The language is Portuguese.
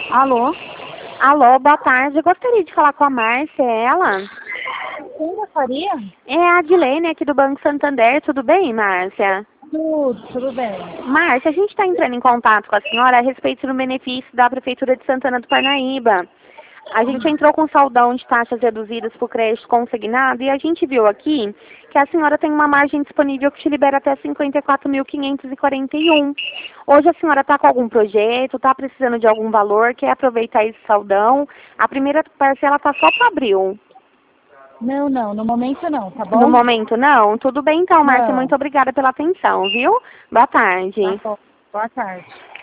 Alô? Alô, boa tarde. Eu gostaria de falar com a Márcia, é ela? Quem gostaria? É a Adilene aqui do Banco Santander. Tudo bem, Márcia? Tudo bem. Márcia, a gente está entrando em contato com a senhora a respeito do benefício da Prefeitura de Santana do Parnaíba. A gente entrou com saldão de taxas reduzidas para o crédito consignado e a gente viu aqui que a senhora tem uma margem disponível que te libera até 54.541. Hoje a senhora está com algum projeto, está precisando de algum valor, quer aproveitar esse saldão? A primeira parcela está só para abril. Não, no momento não, tá No bom? momento não? Tudo bem então, Márcia. Não. Muito obrigada pela atenção, viu? Boa Tá tarde. bom. Boa tarde.